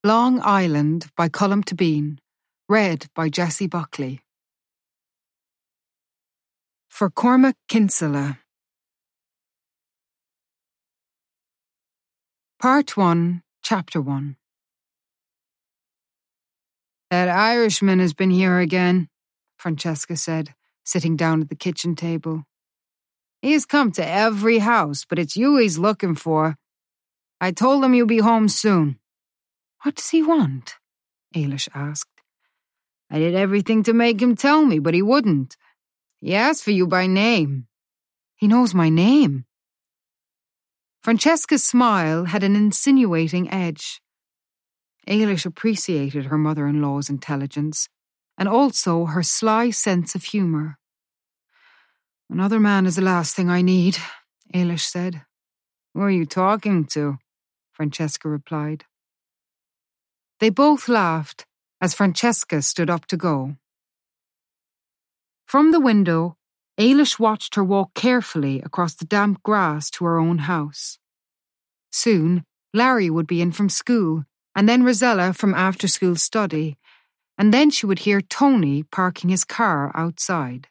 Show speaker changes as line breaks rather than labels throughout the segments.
Long Island by Colm Tóibín, read by Jessie Buckley. For Cormac Kinsella. Part 1, Chapter 1. That Irishman has been here again, Francesca said, sitting down at the kitchen table. He's come to every house, but it's you he's looking for. I told him you'll be home soon. What does he want? Ailish asked. I did everything to make him tell me, but he wouldn't. He asked for you by name. He knows my name. Francesca's smile had an insinuating edge. Ailish appreciated her mother-in-law's intelligence, and also her sly sense of humour. Another man is the last thing I need, Ailish said. Who are you talking to? Francesca replied. They both laughed as Francesca stood up to go. From the window, Ailish watched her walk carefully across the damp grass to her own house. Soon, Larry would be in from school, and then Rosella from after-school study, and then she would hear Tony parking his car outside.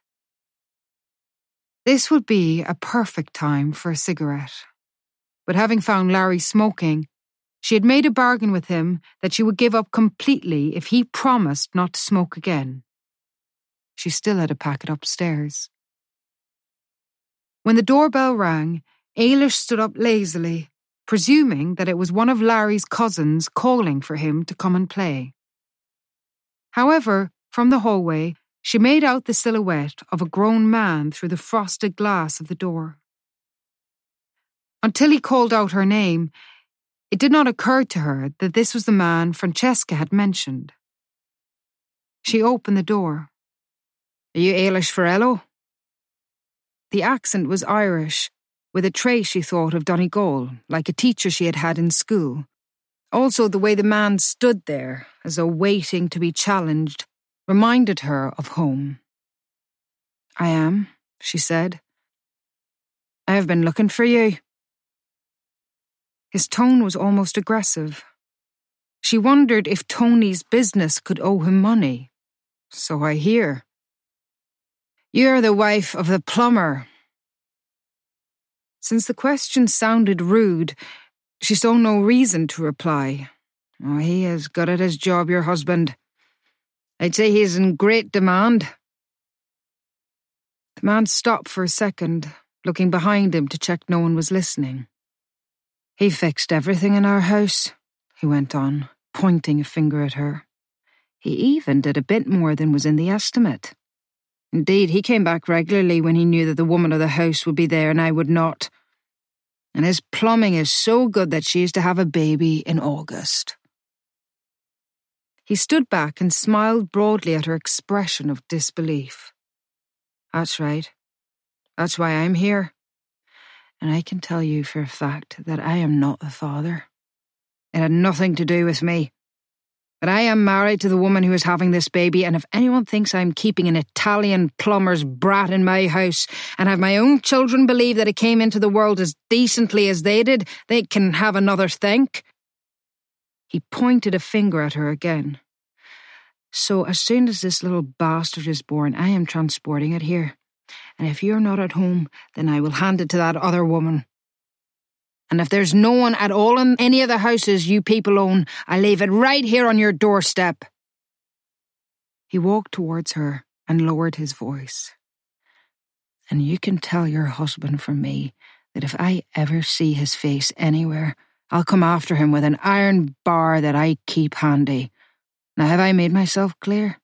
This would be a perfect time for a cigarette. But having found Larry smoking, she had made a bargain with him that she would give up completely if he promised not to smoke again. She still had a packet upstairs. When the doorbell rang, Ailish stood up lazily, presuming that it was one of Larry's cousins calling for him to come and play. However, from the hallway, she made out the silhouette of a grown man through the frosted glass of the door. Until he called out her name, it did not occur to her that this was the man Francesca had mentioned. She opened the door. Are you Ailish Farrello? The accent was Irish, with a trait she thought of Donegal, like a teacher she had had in school. Also, the way the man stood there, as though waiting to be challenged, reminded her of home. I am, she said. I have been looking for you. His tone was almost aggressive. She wondered if Tony's business could owe him money. So I hear. You're the wife of the plumber. Since the question sounded rude, she saw no reason to reply. Oh, he is good at his job, your husband. I'd say he's in great demand. The man stopped for a second, looking behind him to check no one was listening. He fixed everything in our house, he went on, pointing a finger at her. He even did a bit more than was in the estimate. Indeed, he came back regularly when he knew that the woman of the house would be there and I would not. And his plumbing is so good that she is to have a baby in August. He stood back and smiled broadly at her expression of disbelief. That's right. That's why I'm here. And I can tell you for a fact that I am not the father. It had nothing to do with me. But I am married to the woman who is having this baby, and if anyone thinks I'm keeping an Italian plumber's brat in my house and have my own children believe that it came into the world as decently as they did, they can have another think. He pointed a finger at her again. So as soon as this little bastard is born, I am transporting it here. And if you're not at home, then I will hand it to that other woman. And if there's no one at all in any of the houses you people own, I leave it right here on your doorstep. He walked towards her and lowered his voice. And you can tell your husband from me that if I ever see his face anywhere, I'll come after him with an iron bar that I keep handy. Now have I made myself clear?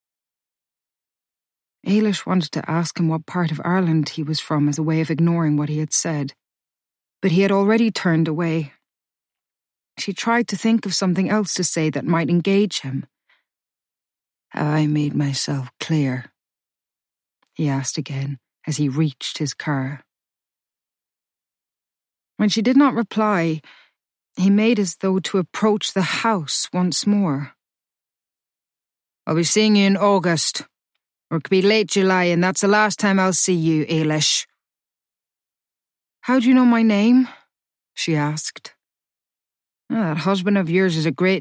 Ailish wanted to ask him what part of Ireland he was from as a way of ignoring what he had said, but he had already turned away. She tried to think of something else to say that might engage him. Have I made myself clear? He asked again as he reached his car. When she did not reply, he made as though to approach the house once more. I'll be seeing you in August. Or it could be late July, and that's the last time I'll see you, Ailish. How do you know my name? She asked. That husband of yours is a great